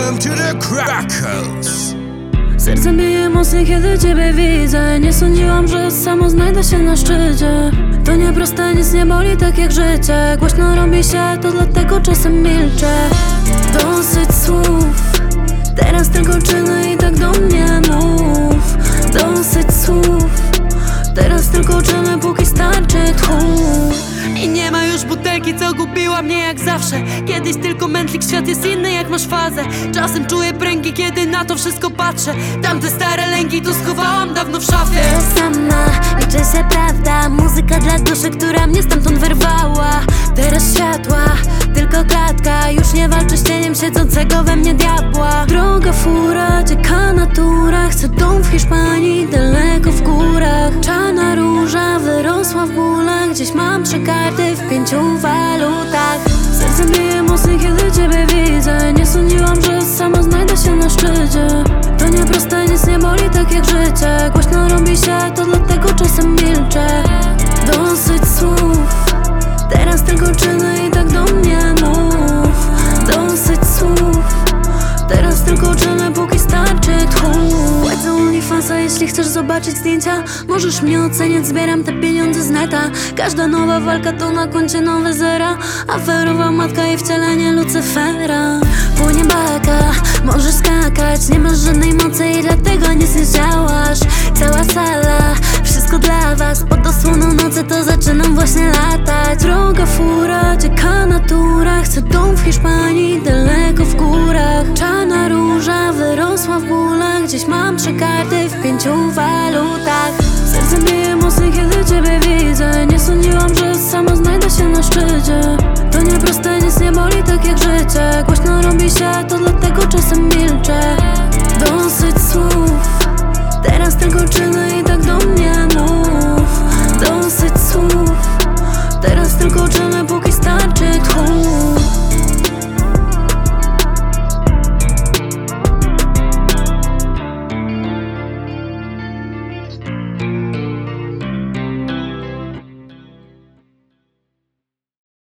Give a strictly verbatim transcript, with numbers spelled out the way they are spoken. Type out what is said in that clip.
Welcome to the Crackers. Serce bije mocniej, kiedy ciebie widzę. Nie sądziłam, że samo znajdę się na szczycie. To nieproste, nic nie boli tak jak życie. Głośno robi się, to dlatego czasem milczę. Dosyć słów, teraz tylko czyny i tak do mnie mów. Dosyć słów, teraz tylko czyny, póki starczy tchu. I nie ma już butelki, co gubiła mnie jak zawsze. Kiedyś tylko mętlik, świat jest inny jak masz fazę. Czasem czuję pręgi, kiedy na to wszystko patrzę. Tamte stare lęki tu schowałam dawno w szafie. Sama, liczy się prawda. Muzyka dla duszy, która mnie stamtąd wyrwała. Teraz światła, tylko klatka. Już nie walczę z cieniem siedzącego we mnie diabła. Droga fura, cieka natura. Chcę dom w Hiszpanii, daleko w górach. Czarna róża wyrosła w bólach. Gdzieś mam trzy karty w pięciu walutach. Serce bije mocniej, kiedy ciebie widzę. Nie sądziłam, że sama znajdę się na szczycie. To nieproste, nic nie boli tak jak życie. Głośno robi się, to dlatego czasem milczę. Dosyć słów, teraz tylko czyny i tak do mnie mów. Dosyć słów, teraz tylko czyny, póki starczy tchu. Płacę OnlyFansa, jeśli chcesz zobaczyć zdjęcia. Możesz mnie oceniać, zbieram te pieniądze z neta. Każda nowa walka to na koncie nowe zera. Aferowa matka i wcielenie Lucyfera. Płynie baka, możesz skakać. Nie masz żadnej mocy i dlatego nic nie działasz. Cała sala, wszystko dla was. Pod osłoną nocy to zaczynam właśnie latać. Droga fura, cieka natura. Chcę dom w Hiszpanii, daleko w górach. Czarna róża wyrosła w bólach. Gdzieś mam trzy karty w pięciu walutach.